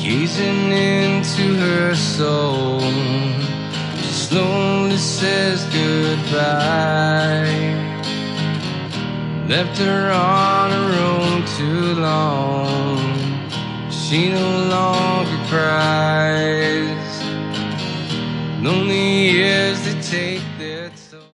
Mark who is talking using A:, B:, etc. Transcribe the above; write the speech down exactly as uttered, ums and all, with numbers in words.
A: Gazing into her soul, she slowly says goodbye. Left her on her own too long, she no longer cries. Lonely